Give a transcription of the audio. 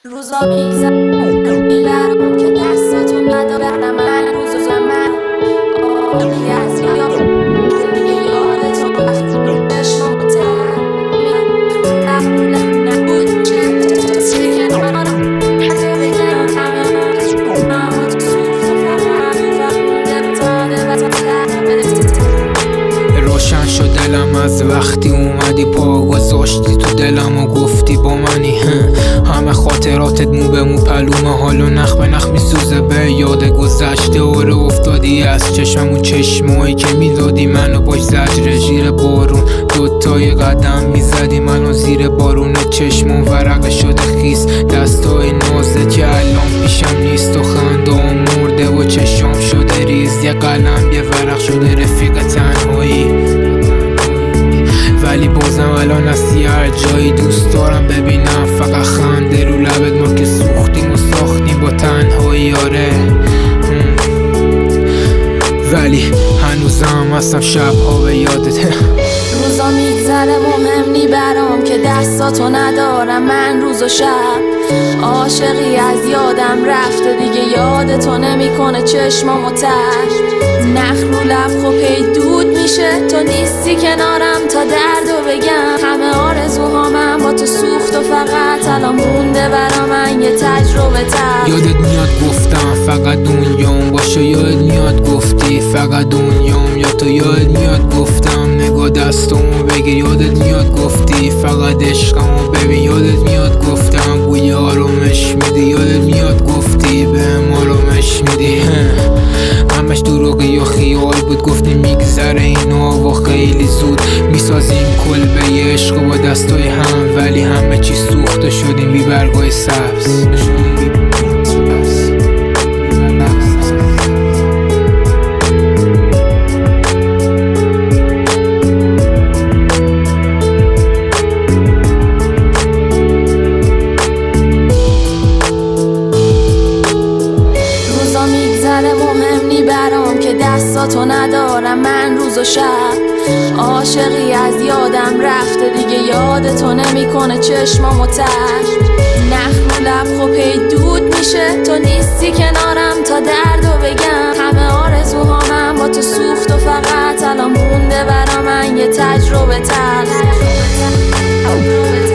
روزا میگذرم که دستاتو ندارم من روز من آبی از یادتو چشمو نبود چه کنارم روشن شد دلم از وقتی اومدی پا گذاشتی تو دلم و گفتی با منی. همه خاطراتت مو به مو پلومه حال و نخ به نخ میسوزه به یاد گذشته. اوره افتادی از چشم اون چشمایی که میدادی منو باش زجر زیر بارون. دوتای قدم میزدی منو زیر بارون چشمون ورق شده خیس دستای نازه که الان پیشم نیست و خندام مرده و چشم شده ریز. یه قلم یه ورق شده رفیق تنهایی ولی بازم الان هستی هر جایی. دوست دارم ببینم فقط خنده رو لبت ما که سوختیم و ساختیم با تنهایی. آره ولی هنوزم هستم شبها به یادت. روزا میگذره مهم نی برام که دستاتو ندارم من روز و شب. عاشقی از یادم رفته دیگه یادتو نمیکنه چشمامو تر. نخ رو لب خب هی دود میشه تو نیستی کنارم تا دردو بگم. همه آرزوهامم با تو سوخت و فقط الان مونده برا من یه تجربه تر. یادت میاد گفتم فقط دنیام باشه، یادت میاد گفتی فقط دنیام، یا تو یادت میاد گفتم نگاه دستامو بگیر، یادت میاد گفتی فقط عشقمو ببین، یادت میاد گفتم بوی آرامش میدی، یادت میاد گفتی بهم آرامش میدی. همش دروغی و خیال بود گفتی میگذره اینا و خیلی زود میسازیم کلبه عشق با دستای هم، ولی همه چی سوخته شدیم بی برگای سبز. مهم نی برام که دستاتو ندارم من روز و شب. عاشقی از یادم رفته دیگه یادتو نمیکنه چشمامو تر. نخ رو لب خب هی دود میشه تو نیستی کنارم تا دردو بگم. همه آرزوهامم با تو سوخت و فقط الان مونده برا من یه تجربه تر.